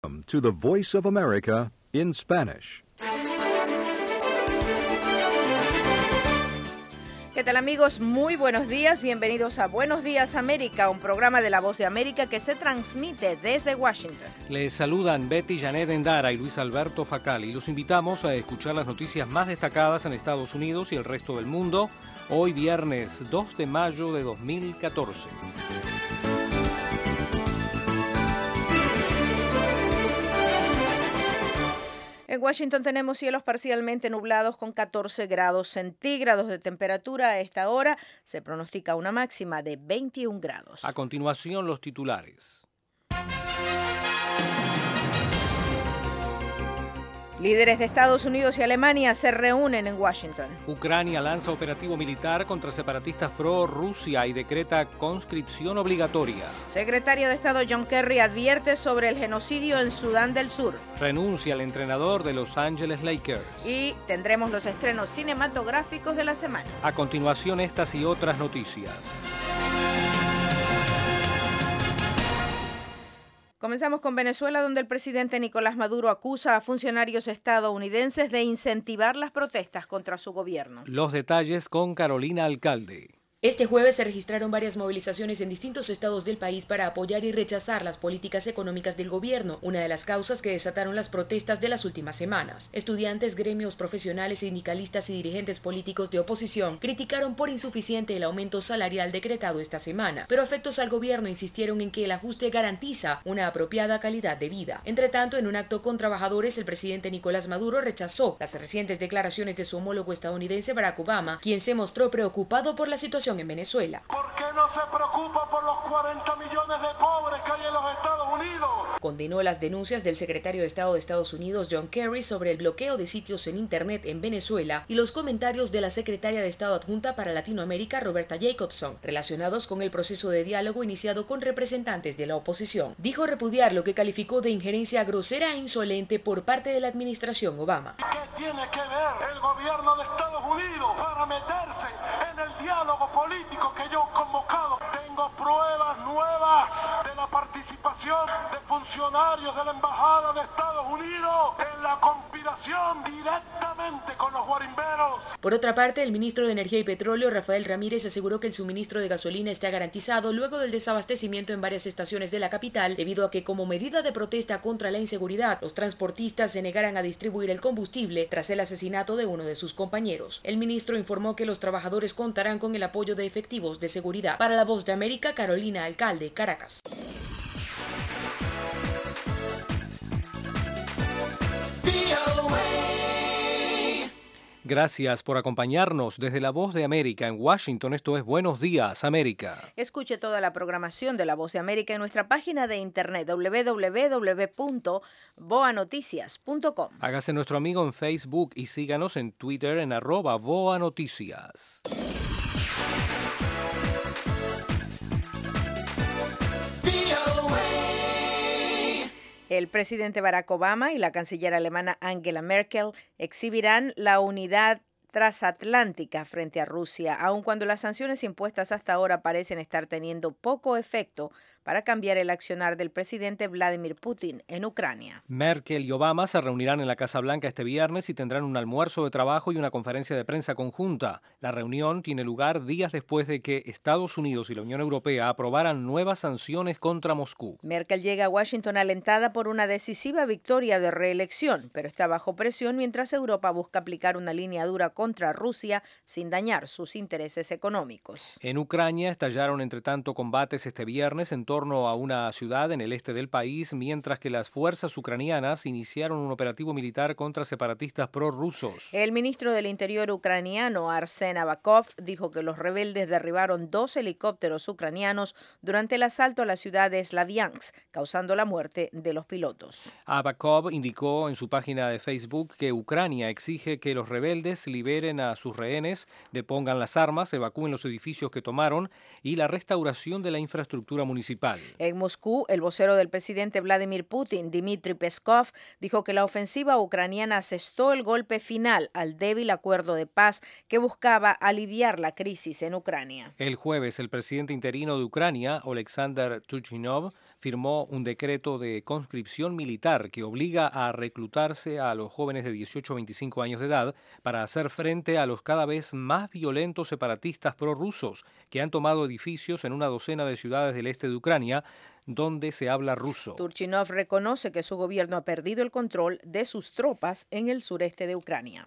To the Voice of America in Spanish. ¿Qué tal, amigos? Muy buenos días. Bienvenidos a Buenos Días América, un programa de La Voz de América que se transmite desde Washington. Les saludan Betty Janet Endara y Luis Alberto Facal y los invitamos a escuchar las noticias más destacadas en Estados Unidos y el resto del mundo, hoy viernes 2 de mayo de 2014. En Washington tenemos cielos parcialmente nublados con 14 grados centígrados de temperatura. A esta hora se pronostica una máxima de 21 grados. A continuación, los titulares. Líderes de Estados Unidos y Alemania se reúnen en Washington. Ucrania lanza operativo militar contra separatistas pro-Rusia y decreta conscripción obligatoria. Secretario de Estado John Kerry advierte sobre el genocidio en Sudán del Sur. Renuncia el entrenador de Los Angeles Lakers. Y tendremos los estrenos cinematográficos de la semana. A continuación, estas y otras noticias. Comenzamos con Venezuela, donde el presidente Nicolás Maduro acusa a funcionarios estadounidenses de incentivar las protestas contra su gobierno. Los detalles con Carolina Alcalde. Este jueves se registraron varias movilizaciones en distintos estados del país para apoyar y rechazar las políticas económicas del gobierno, una de las causas que desataron las protestas de las últimas semanas. Estudiantes, gremios profesionales, sindicalistas y dirigentes políticos de oposición criticaron por insuficiente el aumento salarial decretado esta semana, pero afectos al gobierno insistieron en que el ajuste garantiza una apropiada calidad de vida. Entre tanto, en un acto con trabajadores, el presidente Nicolás Maduro rechazó las recientes declaraciones de su homólogo estadounidense Barack Obama, quien se mostró preocupado por la situación en Venezuela. ¿Por qué no se preocupa por los 40 millones de pobres que hay en los Estados Unidos? Condenó las denuncias del secretario de Estado de Estados Unidos John Kerry sobre el bloqueo de sitios en Internet en Venezuela y los comentarios de la secretaria de Estado adjunta para Latinoamérica Roberta Jacobson, relacionados con el proceso de diálogo iniciado con representantes de la oposición. Dijo repudiar lo que calificó de injerencia grosera e insolente por parte de la administración Obama. ¿Qué tiene que ver el gobierno de Estados Unidos para meterse en el diálogo político que yo he convocado? Tengo pruebas nuevas de la participación de funcionarios de la Embajada de Estados Unidos en la conspiración directamente con los guarimberos. Por otra parte, el ministro de Energía y Petróleo, Rafael Ramírez, aseguró que el suministro de gasolina está garantizado luego del desabastecimiento en varias estaciones de la capital, debido a que, como medida de protesta contra la inseguridad, los transportistas se negaran a distribuir el combustible tras el asesinato de uno de sus compañeros. El ministro informó que los trabajadores contarán con el apoyo de efectivos de seguridad. Para La Voz de América, Carolina Alcalde, Caracas. Gracias por acompañarnos desde La Voz de América en Washington. Esto es Buenos Días, América. Escuche toda la programación de La Voz de América en nuestra página de internet www.voanoticias.com. Hágase nuestro amigo en Facebook y síganos en Twitter en @voanoticias. El presidente Barack Obama y la canciller alemana Angela Merkel exhibirán la unidad transatlántica frente a Rusia, aun cuando las sanciones impuestas hasta ahora parecen estar teniendo poco efecto para cambiar el accionar del presidente Vladimir Putin en Ucrania. Merkel y Obama se reunirán en la Casa Blanca este viernes y tendrán un almuerzo de trabajo y una conferencia de prensa conjunta. La reunión tiene lugar días después de que Estados Unidos y la Unión Europea aprobaran nuevas sanciones contra Moscú. Merkel llega a Washington alentada por una decisiva victoria de reelección, pero está bajo presión mientras Europa busca aplicar una línea dura contra Rusia sin dañar sus intereses económicos. En Ucrania estallaron entre tanto combates este viernes en torno a una ciudad en el este del país, mientras que las fuerzas ucranianas iniciaron un operativo militar contra separatistas prorrusos. El ministro del Interior ucraniano, Arsen Avakov, dijo que los rebeldes derribaron 2 helicópteros ucranianos durante el asalto a la ciudad de Slaviansk, causando la muerte de los pilotos. Avakov indicó en su página de Facebook que Ucrania exige que los rebeldes liberen a sus rehenes, depongan las armas, evacúen los edificios que tomaron y la restauración de la infraestructura municipal. En Moscú, el vocero del presidente Vladimir Putin, Dmitry Peskov, dijo que la ofensiva ucraniana asestó el golpe final al débil acuerdo de paz que buscaba aliviar la crisis en Ucrania. El jueves, el presidente interino de Ucrania, Oleksandr Tuchinov, firmó un decreto de conscripción militar que obliga a reclutarse a los jóvenes de 18 a 25 años de edad para hacer frente a los cada vez más violentos separatistas prorrusos que han tomado edificios en una docena de ciudades del este de Ucrania donde se habla ruso. Turchinov reconoce que su gobierno ha perdido el control de sus tropas en el sureste de Ucrania.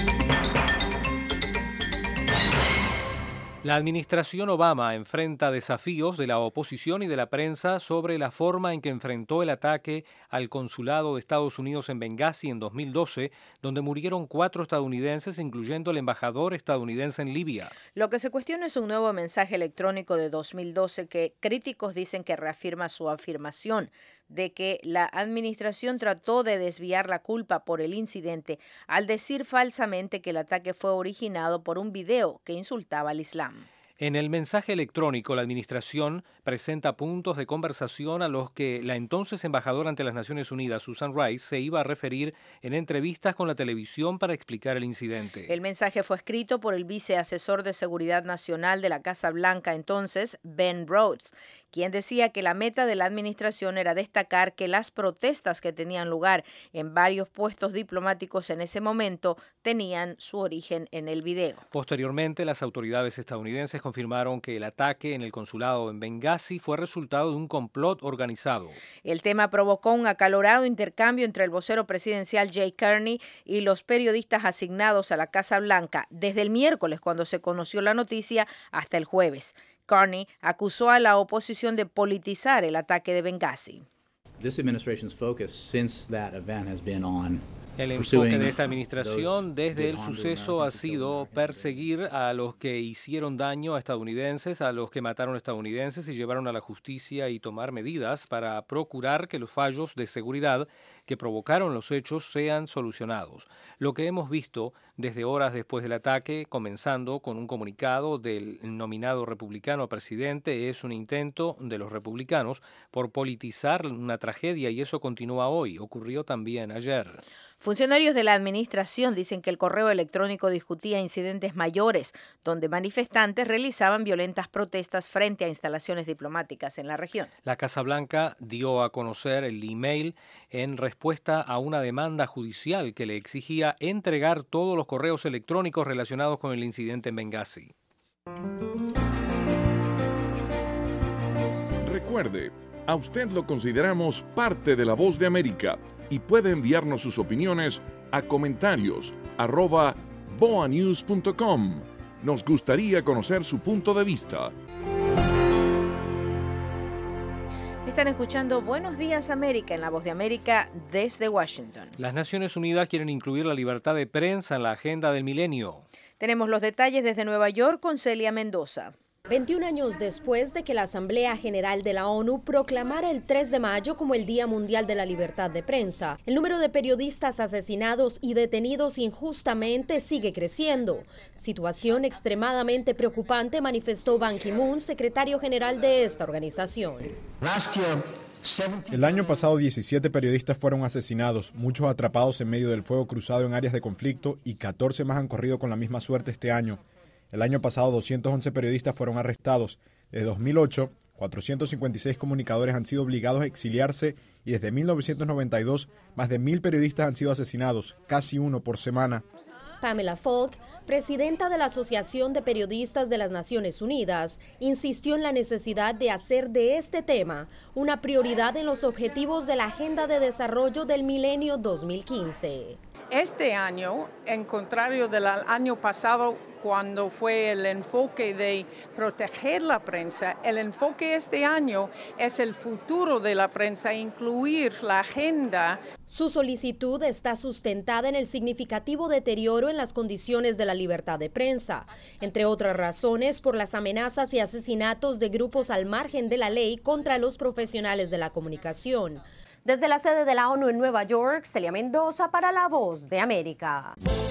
La administración Obama enfrenta desafíos de la oposición y de la prensa sobre la forma en que enfrentó el ataque al consulado de Estados Unidos en Bengasi en 2012, donde murieron 4 estadounidenses, incluyendo el embajador estadounidense en Libia. Lo que se cuestiona es un nuevo mensaje electrónico de 2012 que críticos dicen que reafirma su afirmación de que la administración trató de desviar la culpa por el incidente al decir falsamente que el ataque fue originado por un video que insultaba al Islam. En el mensaje electrónico, la administración presenta puntos de conversación a los que la entonces embajadora ante las Naciones Unidas, Susan Rice, se iba a referir en entrevistas con la televisión para explicar el incidente. El mensaje fue escrito por el viceasesor de Seguridad Nacional de la Casa Blanca entonces, Ben Rhodes, quien decía que la meta de la administración era destacar que las protestas que tenían lugar en varios puestos diplomáticos en ese momento tenían su origen en el video. Posteriormente, las autoridades estadounidenses confirmaron que el ataque en el consulado en Bengasi fue resultado de un complot organizado. El tema provocó un acalorado intercambio entre el vocero presidencial Jay Carney y los periodistas asignados a la Casa Blanca desde el miércoles, cuando se conoció la noticia, hasta el jueves. Carney acusó a la oposición de politizar el ataque de Bengasi. This administration's focus since that event has been on el enfoque de esta administración desde el suceso ha sido perseguir a los que hicieron daño a estadounidenses, a los que mataron a estadounidenses y llevaron a la justicia y tomar medidas para procurar que los fallos de seguridad que provocaron los hechos sean solucionados. Lo que hemos visto desde horas después del ataque, comenzando con un comunicado del nominado republicano a presidente, es un intento de los republicanos por politizar una tragedia y eso continúa hoy. Ocurrió también ayer. Funcionarios de la administración dicen que el correo electrónico discutía incidentes mayores, donde manifestantes realizaban violentas protestas frente a instalaciones diplomáticas en la región. La Casa Blanca dio a conocer el email en respuesta a una demanda judicial que le exigía entregar todos los correos electrónicos relacionados con el incidente en Bengasi. Recuerde, a usted lo consideramos parte de La Voz de América y puede enviarnos sus opiniones a comentarios@boanews.com. Nos gustaría conocer su punto de vista. Están escuchando Buenos Días América en La Voz de América desde Washington. Las Naciones Unidas quieren incluir la libertad de prensa en la agenda del milenio. Tenemos los detalles desde Nueva York con Celia Mendoza. 21 años después de que la Asamblea General de la ONU proclamara el 3 de mayo como el Día Mundial de la Libertad de Prensa, el número de periodistas asesinados y detenidos injustamente sigue creciendo. Situación extremadamente preocupante, manifestó Ban Ki-moon, secretario general de esta organización. El año pasado 17 periodistas fueron asesinados, muchos atrapados en medio del fuego cruzado en áreas de conflicto y 14 más han corrido con la misma suerte este año. El año pasado 211 periodistas fueron arrestados. Desde 2008, 456 comunicadores han sido obligados a exiliarse y desde 1992 más de 1.000 periodistas han sido asesinados, casi uno por semana. Pamela Falk, presidenta de la Asociación de Periodistas de las Naciones Unidas, insistió en la necesidad de hacer de este tema una prioridad en los objetivos de la Agenda de Desarrollo del Milenio 2015. Este año, en contrario del año pasado, cuando fue el enfoque de proteger la prensa, el enfoque este año es el futuro de la prensa, incluir la agenda. Su solicitud está sustentada en el significativo deterioro en las condiciones de la libertad de prensa, entre otras razones por las amenazas y asesinatos de grupos al margen de la ley contra los profesionales de la comunicación. Desde la sede de la ONU en Nueva York, Celia Mendoza para La Voz de América.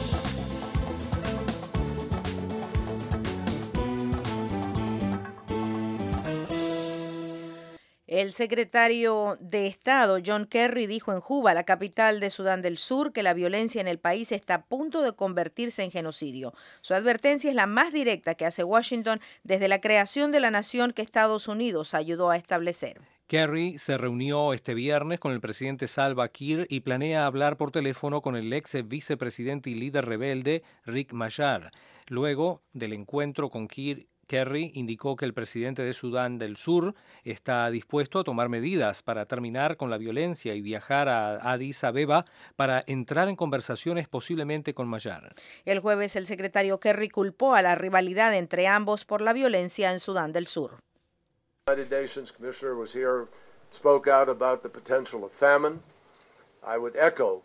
El secretario de Estado, John Kerry, dijo en Juba, la capital de Sudán del Sur, que la violencia en el país está a punto de convertirse en genocidio. Su advertencia es la más directa que hace Washington desde la creación de la nación que Estados Unidos ayudó a establecer. Kerry se reunió este viernes con el presidente Salva Kiir y planea hablar por teléfono con el ex vicepresidente y líder rebelde Riek Machar. Luego del encuentro con Kiir, Kerry indicó que el presidente de Sudán del Sur está dispuesto a tomar medidas para terminar con la violencia y viajar a Addis Abeba para entrar en conversaciones posiblemente con Machar. El jueves el secretario Kerry culpó a la rivalidad entre ambos por la violencia en Sudán del Sur. United Nations Commissioner was here, spoke out about the potential of famine. I would echo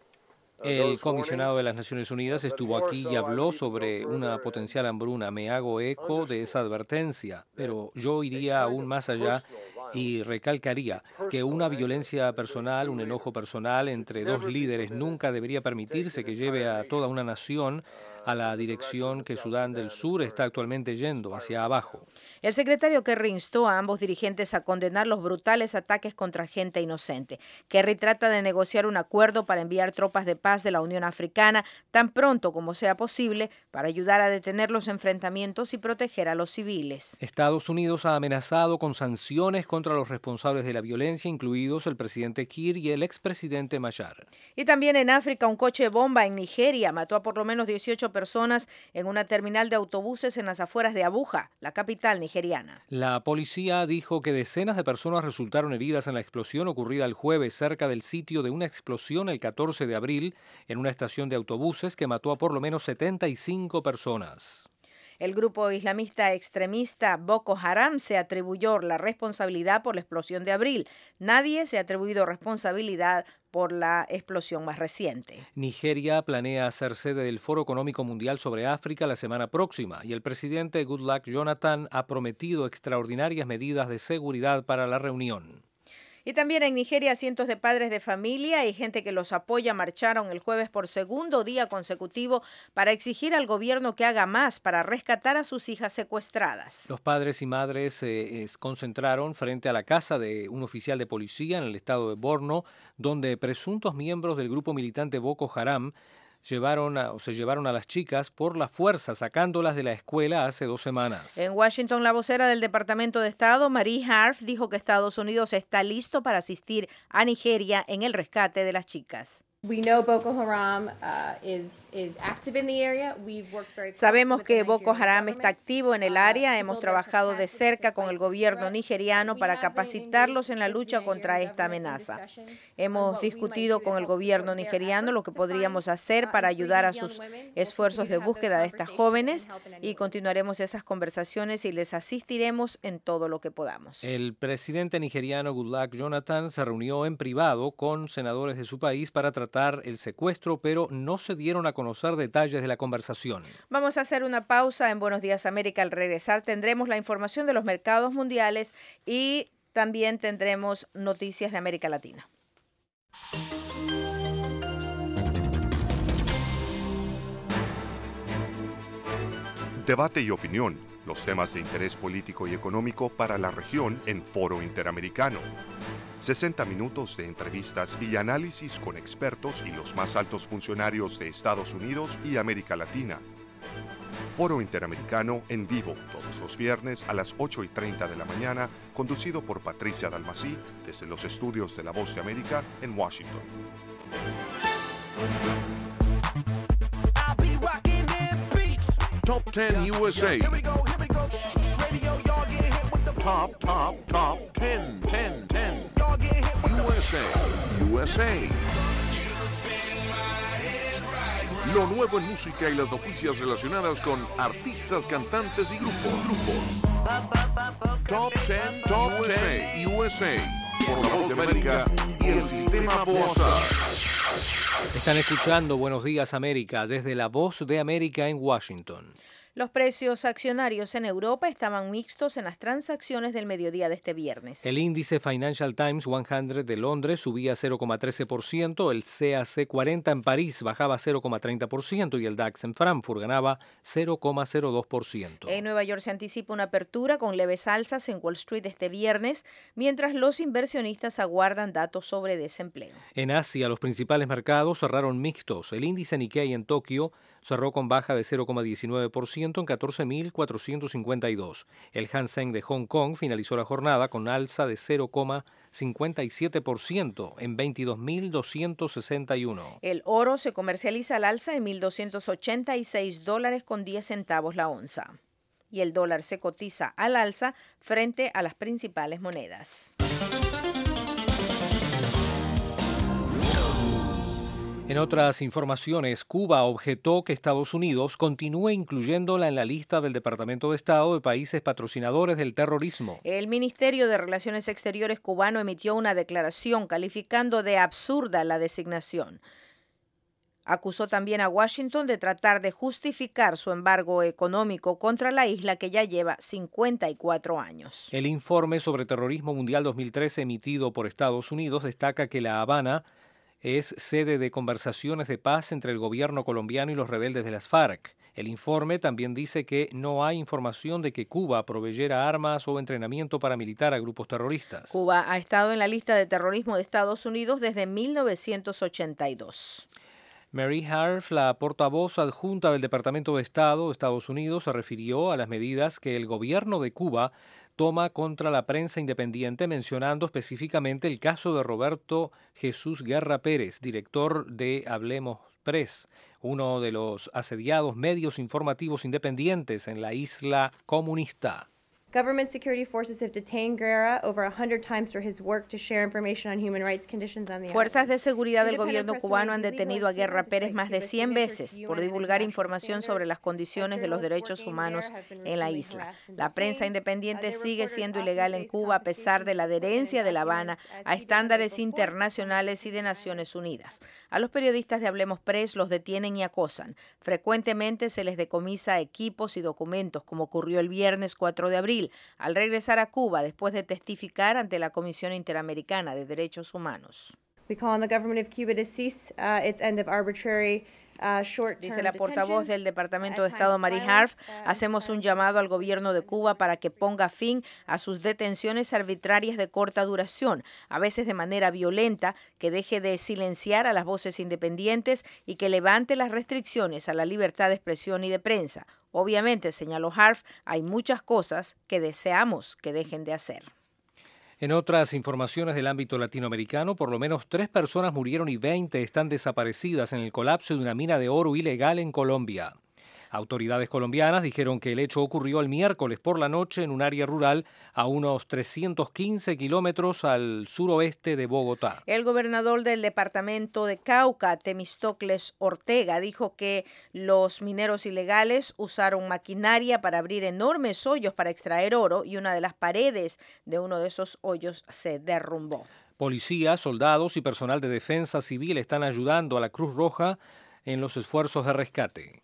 El comisionado de las Naciones Unidas estuvo aquí y habló sobre una potencial hambruna. Me hago eco de esa advertencia, pero yo iría aún más allá y recalcaría que una violencia personal, un enojo personal entre dos líderes nunca debería permitirse que lleve a toda una nación a la dirección que Sudán del Sur está actualmente yendo, hacia abajo. El secretario Kerry instó a ambos dirigentes a condenar los brutales ataques contra gente inocente. Kerry trata de negociar un acuerdo para enviar tropas de paz de la Unión Africana tan pronto como sea posible para ayudar a detener los enfrentamientos y proteger a los civiles. Estados Unidos ha amenazado con sanciones contra los responsables de la violencia, incluidos el presidente Kiir y el expresidente Machar. Y también en África, un coche bomba en Nigeria mató a por lo menos 18 personas en una terminal de autobuses en las afueras de Abuja, la capital nigeriana. La policía dijo que decenas de personas resultaron heridas en la explosión ocurrida el jueves cerca del sitio de una explosión el 14 de abril en una estación de autobuses que mató a por lo menos 75 personas. El grupo islamista extremista Boko Haram se atribuyó la responsabilidad por la explosión de abril. Nadie se ha atribuido responsabilidad por la explosión más reciente. Nigeria planea ser sede del Foro Económico Mundial sobre África la semana próxima y el presidente Goodluck Jonathan ha prometido extraordinarias medidas de seguridad para la reunión. Y también en Nigeria, cientos de padres de familia y gente que los apoya marcharon el jueves por segundo día consecutivo para exigir al gobierno que haga más para rescatar a sus hijas secuestradas. Los padres y madres se concentraron frente a la casa de un oficial de policía en el estado de Borno, donde presuntos miembros del grupo militante Boko Haram se llevaron a las chicas por la fuerza, sacándolas de la escuela hace 2 semanas. En Washington, la vocera del Departamento de Estado, Marie Harf, dijo que Estados Unidos está listo para asistir a Nigeria en el rescate de las chicas. Sabemos que Boko Haram está activo en el área. Hemos trabajado de cerca con el gobierno nigeriano para capacitarlos en la lucha contra esta amenaza. Hemos discutido con el gobierno nigeriano lo que podríamos hacer para ayudar a sus esfuerzos de búsqueda de estas jóvenes y continuaremos esas conversaciones y les asistiremos en todo lo que podamos. El presidente nigeriano Goodluck Jonathan se reunió en privado con senadores de su país para tratar el secuestro, pero no se dieron a conocer detalles de la conversación. Vamos a hacer una pausa en Buenos Días América. Al regresar tendremos la información de los mercados mundiales y también tendremos noticias de América Latina. Debate y opinión, los temas de interés político y económico para la región en Foro Interamericano. 60 minutos de entrevistas y análisis con expertos y los más altos funcionarios de Estados Unidos y América Latina. Foro Interamericano en vivo todos los viernes a las 8:30 de la mañana, conducido por Patricia Dalmací desde los estudios de La Voz de América en Washington. Top 10 USA. Top 10. USA. Lo nuevo en música y las noticias relacionadas con artistas, cantantes y grupos. Top 10 USA. Por La Voz de América y el Sistema Boazar. Están escuchando Buenos Días América desde La Voz de América en Washington. Los precios accionarios en Europa estaban mixtos en las transacciones del mediodía de este viernes. El índice Financial Times 100 de Londres subía 0,13%, el CAC 40 en París bajaba 0,30% y el DAX en Frankfurt ganaba 0,02%. En Nueva York se anticipa una apertura con leves alzas en Wall Street este viernes, mientras los inversionistas aguardan datos sobre desempleo. En Asia, los principales mercados cerraron mixtos. El índice Nikkei en Tokio cerró con baja de 0,19% en 14.452. El Hang Seng de Hong Kong finalizó la jornada con alza de 0,06%. 57% en $22.261. El oro se comercializa al alza en $1.286.10 la onza. Y el dólar se cotiza al alza frente a las principales monedas. En otras informaciones, Cuba objetó que Estados Unidos continúe incluyéndola en la lista del Departamento de Estado de países patrocinadores del terrorismo. El Ministerio de Relaciones Exteriores cubano emitió una declaración calificando de absurda la designación. Acusó también a Washington de tratar de justificar su embargo económico contra la isla que ya lleva 54 años. El informe sobre terrorismo mundial 2013 emitido por Estados Unidos destaca que La Habana es sede de conversaciones de paz entre el gobierno colombiano y los rebeldes de las FARC. El informe también dice que no hay información de que Cuba proveyera armas o entrenamiento paramilitar a grupos terroristas. Cuba ha estado en la lista de terrorismo de Estados Unidos desde 1982. Mary Harf, la portavoz adjunta del Departamento de Estado de Estados Unidos, se refirió a las medidas que el gobierno de Cuba toma contra la prensa independiente, mencionando específicamente el caso de Roberto Jesús Guerra Pérez, director de Hablemos Press, uno de los asediados medios informativos independientes en la isla comunista. Government security forces have detained Guerra over 100 times for his work to share information on human rights conditions on the island. Fuerzas de seguridad del gobierno cubano han detenido a Guerra Pérez más de 100 veces por divulgar información sobre las condiciones de los derechos humanos en la isla. La prensa independiente sigue siendo ilegal en Cuba a pesar de la adherencia de La Habana a estándares internacionales y de Naciones Unidas. A los periodistas de Hablemos Press los detienen y acosan. Frecuentemente se les decomisa equipos y documentos, como ocurrió el viernes 4 de abril. Al regresar a Cuba después de testificar ante la Comisión Interamericana de Derechos Humanos. Dice la portavoz del Departamento de Estado, Mary Harf, hacemos un llamado al gobierno de Cuba para que ponga fin a sus detenciones arbitrarias de corta duración, a veces de manera violenta, que deje de silenciar a las voces independientes y que levante las restricciones a la libertad de expresión y de prensa. Obviamente, señaló Harf, hay muchas cosas que deseamos que dejen de hacer. En otras informaciones del ámbito latinoamericano, por lo menos 3 personas murieron y 20 están desaparecidas en el colapso de una mina de oro ilegal en Colombia. Autoridades colombianas dijeron que el hecho ocurrió el miércoles por la noche en un área rural a unos 315 kilómetros al suroeste de Bogotá. El gobernador del departamento de Cauca, Temístocles Ortega, dijo que los mineros ilegales usaron maquinaria para abrir enormes hoyos para extraer oro y una de las paredes de uno de esos hoyos se derrumbó. Policías, soldados y personal de defensa civil están ayudando a la Cruz Roja en los esfuerzos de rescate.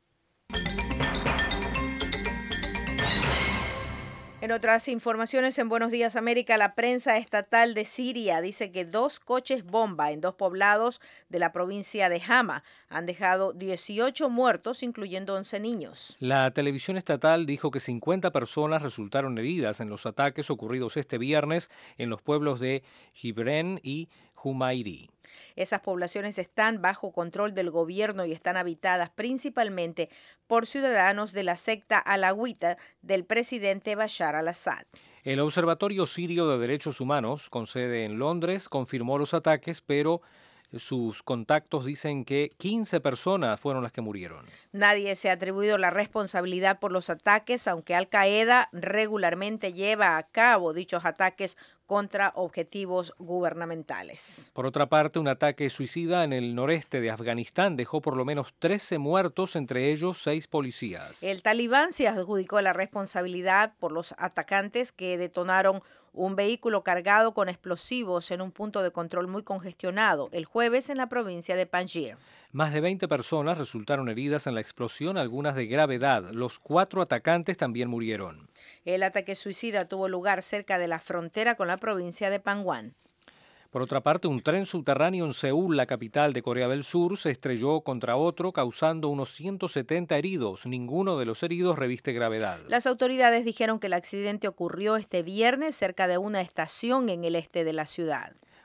En otras informaciones en Buenos Días América, la prensa estatal de Siria dice que 2 coches bomba en 2 poblados de la provincia de Hama han dejado 18 muertos, incluyendo 11 niños. La televisión estatal dijo que 50 personas resultaron heridas en los ataques ocurridos este viernes en los pueblos de Jibrén y Jumairi. Esas poblaciones están bajo control del gobierno y están habitadas principalmente por ciudadanos de la secta alawita del presidente Bashar al-Assad. El Observatorio Sirio de Derechos Humanos, con sede en Londres, confirmó los ataques, pero sus contactos dicen que 15 personas fueron las que murieron. Nadie se ha atribuido la responsabilidad por los ataques, aunque Al-Qaeda regularmente lleva a cabo dichos ataques contra objetivos gubernamentales. Por otra parte, un ataque suicida en el noreste de Afganistán dejó por lo menos 13 muertos, entre ellos 6 policías. El Talibán se adjudicó la responsabilidad por los atacantes que detonaron un vehículo cargado con explosivos en un punto de control muy congestionado el jueves en la provincia de Panjshir. Más de 20 personas resultaron heridas en la explosión, algunas de gravedad. Los 4 atacantes también murieron. El ataque suicida tuvo lugar cerca de la frontera con la provincia de Pangwon. Por otra parte, un tren subterráneo en Seúl, la capital de Corea del Sur, se estrelló contra otro, causando unos 170 heridos. Ninguno de los heridos reviste gravedad. Las autoridades dijeron que el accidente ocurrió este viernes cerca de una estación en el este de la ciudad.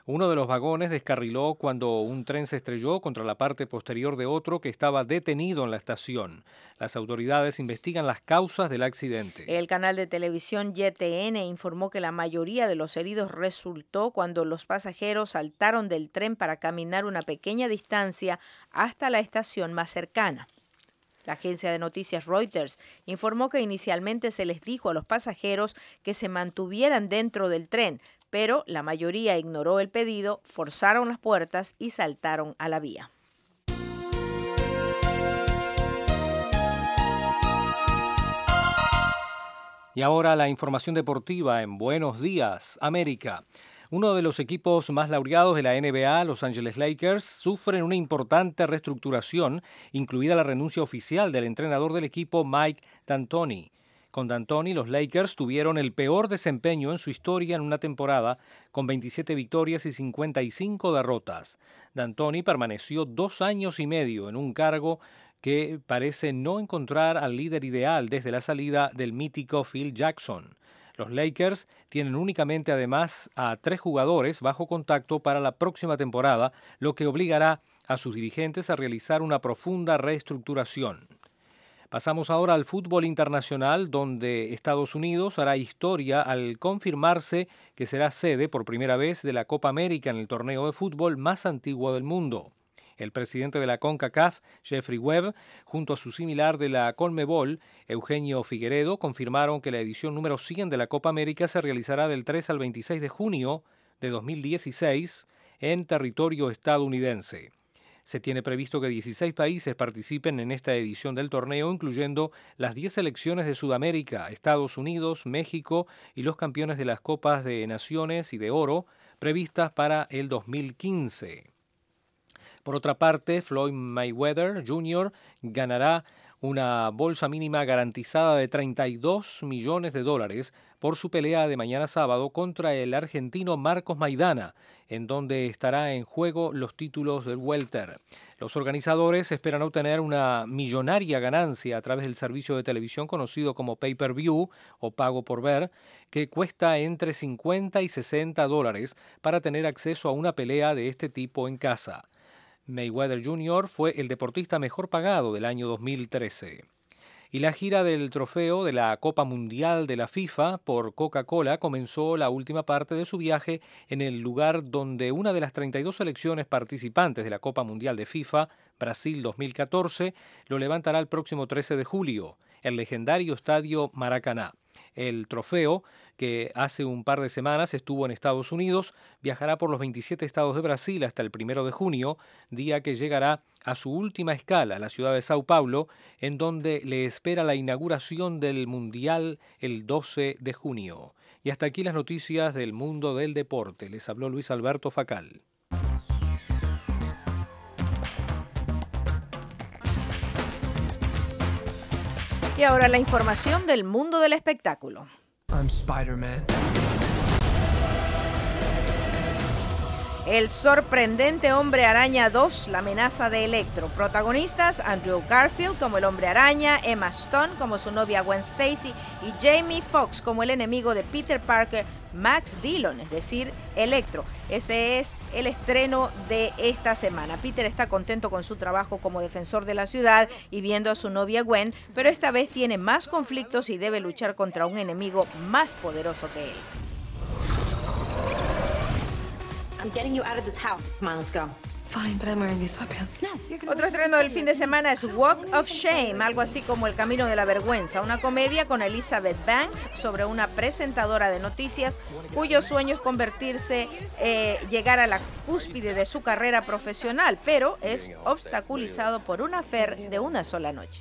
Uno de los vagones descarriló cuando un tren se estrelló contra la parte posterior de otro que estaba detenido en la estación. Las autoridades investigan las causas del accidente. El canal de televisión YTN informó que la mayoría de los heridos resultó cuando los pasajeros saltaron del tren para caminar una pequeña distancia hasta la estación más cercana. La agencia de noticias Reuters informó que inicialmente se les dijo a los pasajeros que se mantuvieran dentro del tren, pero la mayoría ignoró el pedido, forzaron las puertas y saltaron a la vía. Y ahora la información deportiva en Buenos Días, América. Uno de los equipos más laureados de la NBA, Los Angeles Lakers, sufren una importante reestructuración, incluida la renuncia oficial del entrenador del equipo, Mike D'Antoni. Con D'Antoni, los Lakers tuvieron el peor desempeño en su historia en una temporada, con 27 victorias y 55 derrotas. D'Antoni permaneció 2 años y medio en un cargo que parece no encontrar al líder ideal desde la salida del mítico Phil Jackson. Los Lakers tienen únicamente además a 3 jugadores bajo contacto para la próxima temporada, lo que obligará a sus dirigentes a realizar una profunda reestructuración. Pasamos ahora al fútbol internacional, donde Estados Unidos hará historia al confirmarse que será sede por primera vez de la Copa América en el torneo de fútbol más antiguo del mundo. El presidente de la CONCACAF, Jeffrey Webb, junto a su similar de la CONMEBOL, Eugenio Figueredo, confirmaron que la edición número 100 de la Copa América se realizará del 3 al 26 de junio de 2016 en territorio estadounidense. Se tiene previsto que 16 países participen en esta edición del torneo, incluyendo las 10 selecciones de Sudamérica, Estados Unidos, México y los campeones de las Copas de Naciones y de Oro, previstas para el 2015. Por otra parte, Floyd Mayweather Jr. ganará una bolsa mínima garantizada de $32 millones por su pelea de mañana sábado contra el argentino Marcos Maidana, en donde estará en juego los títulos del welter. Los organizadores esperan obtener una millonaria ganancia a través del servicio de televisión conocido como pay-per-view o pago por ver, que cuesta entre $50 y $60 para tener acceso a una pelea de este tipo en casa. Mayweather Jr. fue el deportista mejor pagado del año 2013. Y la gira del trofeo de la Copa Mundial de la FIFA por Coca-Cola comenzó la última parte de su viaje en el lugar donde una de las 32 selecciones participantes de la Copa Mundial de FIFA, Brasil 2014, lo levantará el próximo 13 de julio, el legendario estadio Maracaná. El trofeo, que hace un par de semanas estuvo en Estados Unidos, viajará por los 27 estados de Brasil hasta el 1 de junio, día que llegará a su última escala, la ciudad de Sao Paulo, en donde le espera la inauguración del Mundial el 12 de junio. Y hasta aquí las noticias del mundo del deporte. Les habló Luis Alberto Facal. Y ahora la información del mundo del espectáculo. I'm Spider-Man. El sorprendente Hombre Araña 2, la amenaza de Electro. Protagonistas: Andrew Garfield como el Hombre Araña, Emma Stone como su novia Gwen Stacy y Jamie Foxx como el enemigo de Peter Parker, Max Dillon, es decir, Electro. Ese es el estreno de esta semana. Peter está contento con su trabajo como defensor de la ciudad y viendo a su novia Gwen, pero esta vez tiene más conflictos y debe luchar contra un enemigo más poderoso que él. I'm getting you out of this house. Come on, let's go. Fine, but I'm wearing these sweatpants. Otro estreno del fin de semana es Walk of Shame, algo así como El Camino de la Vergüenza, una comedia con Elizabeth Banks sobre una presentadora de noticias cuyo sueño es convertirse, llegar a la cúspide de su carrera profesional, pero es obstaculizado por un affair de una sola noche.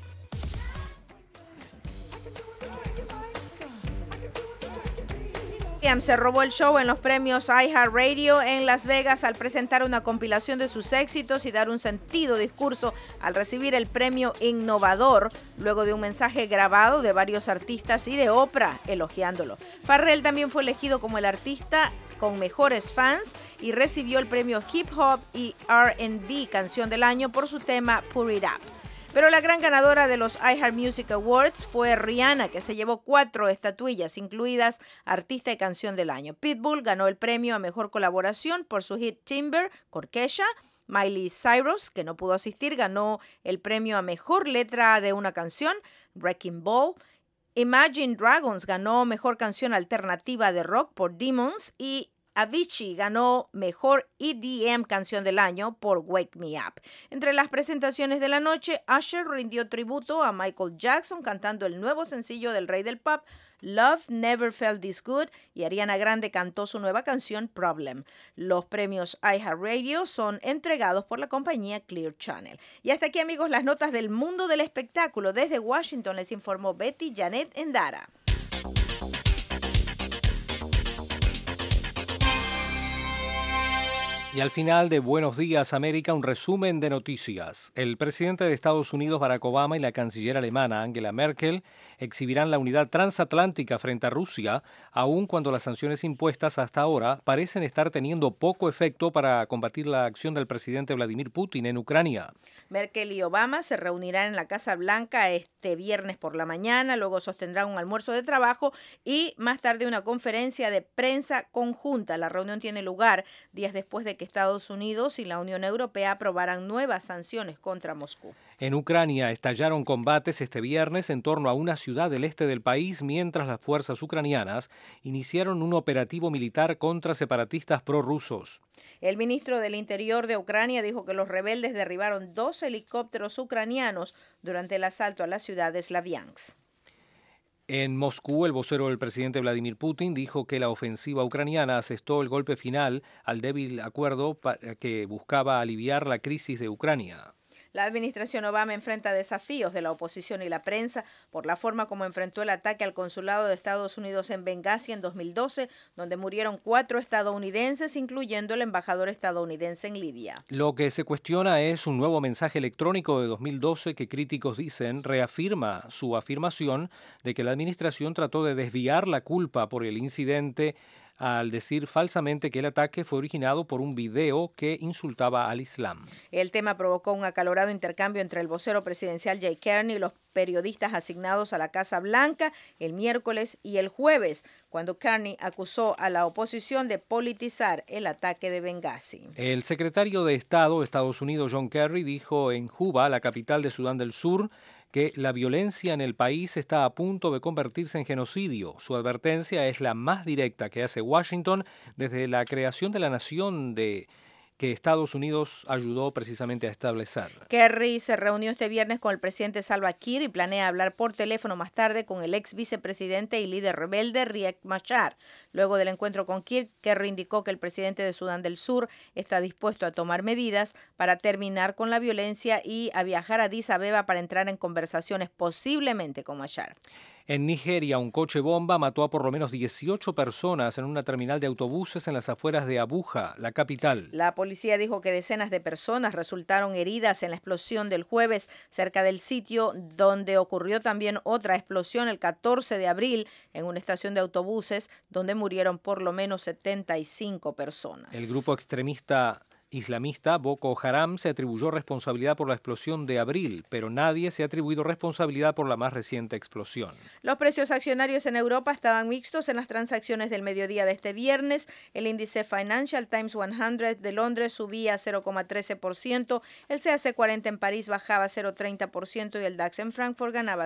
Se robó el show en los premios iHeartRadio en Las Vegas al presentar una compilación de sus éxitos y dar un sentido discurso al recibir el premio Innovador, luego de un mensaje grabado de varios artistas y de Oprah elogiándolo. Farrell también fue elegido como el artista con mejores fans y recibió el premio Hip Hop y R&B Canción del Año por su tema Pour It Up. Pero la gran ganadora de los iHeart Music Awards fue Rihanna, que se llevó 4 estatuillas, incluidas Artista y Canción del Año. Pitbull ganó el premio a Mejor Colaboración por su hit Timber con Kesha. Miley Cyrus, que no pudo asistir, ganó el premio a Mejor Letra de una Canción, Wrecking Ball. Imagine Dragons ganó Mejor Canción Alternativa de Rock por Demons y Avicii ganó Mejor EDM Canción del Año por Wake Me Up. Entre las presentaciones de la noche, Usher rindió tributo a Michael Jackson cantando el nuevo sencillo del rey del pop, Love Never Felt This Good, y Ariana Grande cantó su nueva canción Problem. Los premios iHeartRadio son entregados por la compañía Clear Channel. Y hasta aquí, amigos, las notas del mundo del espectáculo. Desde Washington les informó Betty Janet Endara. Y al final de Buenos Días América, un resumen de noticias. El presidente de Estados Unidos, Barack Obama, y la canciller alemana, Angela Merkel, exhibirán la unidad transatlántica frente a Rusia, aun cuando las sanciones impuestas hasta ahora parecen estar teniendo poco efecto para combatir la acción del presidente Vladimir Putin en Ucrania. Merkel y Obama se reunirán en la Casa Blanca este viernes por la mañana, luego sostendrán un almuerzo de trabajo y más tarde una conferencia de prensa conjunta. La reunión tiene lugar días después de que Estados Unidos y la Unión Europea aprobaran nuevas sanciones contra Moscú. En Ucrania estallaron combates este viernes en torno a una ciudad del este del país mientras las fuerzas ucranianas iniciaron un operativo militar contra separatistas prorrusos. El ministro del Interior de Ucrania dijo que los rebeldes derribaron 2 helicópteros ucranianos durante el asalto a la ciudad de Slaviansk. En Moscú, el vocero del presidente Vladimir Putin dijo que la ofensiva ucraniana asestó el golpe final al débil acuerdo que buscaba aliviar la crisis de Ucrania. La administración Obama enfrenta desafíos de la oposición y la prensa por la forma como enfrentó el ataque al consulado de Estados Unidos en Benghazi en 2012, donde murieron 4 estadounidenses, incluyendo el embajador estadounidense en Libia. Lo que se cuestiona es un nuevo mensaje electrónico de 2012 que críticos dicen reafirma su afirmación de que la administración trató de desviar la culpa por el incidente al decir falsamente que el ataque fue originado por un video que insultaba al Islam. El tema provocó un acalorado intercambio entre el vocero presidencial Jay Carney y los periodistas asignados a la Casa Blanca el miércoles y el jueves, cuando Carney acusó a la oposición de politizar el ataque de Benghazi. El secretario de Estado de Estados Unidos, John Kerry, dijo en Juba, la capital de Sudán del Sur, que la violencia en el país está a punto de convertirse en genocidio. Su advertencia es la más directa que hace Washington desde la creación de la nación que Estados Unidos ayudó precisamente a establecer. Kerry se reunió este viernes con el presidente Salva Kiir y planea hablar por teléfono más tarde con el ex vicepresidente y líder rebelde Riek Machar. Luego del encuentro con Kiir, Kerry indicó que el presidente de Sudán del Sur está dispuesto a tomar medidas para terminar con la violencia y a viajar a Addis Abeba para entrar en conversaciones posiblemente con Machar. En Nigeria, un coche bomba mató a por lo menos 18 personas en una terminal de autobuses en las afueras de Abuja, la capital. La policía dijo que decenas de personas resultaron heridas en la explosión del jueves cerca del sitio donde ocurrió también otra explosión el 14 de abril en una estación de autobuses donde murieron por lo menos 75 personas. El grupo extremista islamista Boko Haram se atribuyó responsabilidad por la explosión de abril, pero nadie se ha atribuido responsabilidad por la más reciente explosión. Los precios accionarios en Europa estaban mixtos en las transacciones del mediodía de este viernes. El índice Financial Times 100 de Londres subía 0,13%, el CAC 40 en París bajaba 0,30% y el DAX en Frankfurt ganaba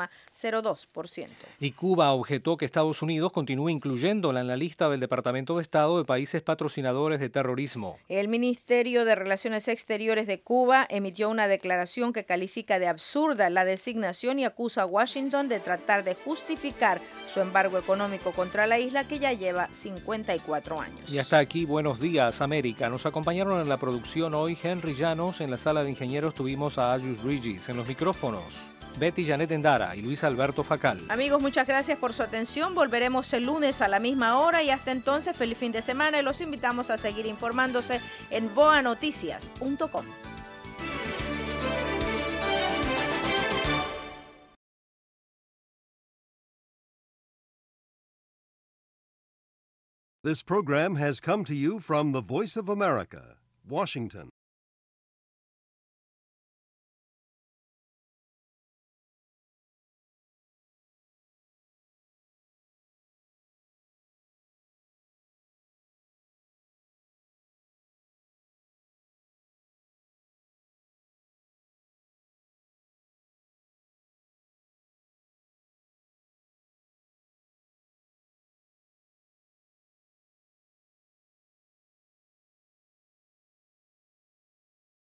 0,02%. Y Cuba objetó que Estados Unidos continúe incluyéndola en la lista del Departamento de Estado de países patrocinadores de terrorismo. El Ministerio de Relaciones Exteriores de Cuba emitió una declaración que califica de absurda la designación y acusa a Washington de tratar de justificar su embargo económico contra la isla que ya lleva 54 años. Y hasta aquí, Buenos Días, América. Nos acompañaron en la producción hoy Henry Llanos, en la sala de ingenieros tuvimos a Ayus Regis, en los micrófonos Betty Janet Endara y Luis Alberto Facal. Amigos, muchas gracias por su atención. Volveremos el lunes a la misma hora y hasta entonces, feliz fin de semana y los invitamos a seguir informándose en voanoticias.com. This program has come to you from the Voice of America, Washington.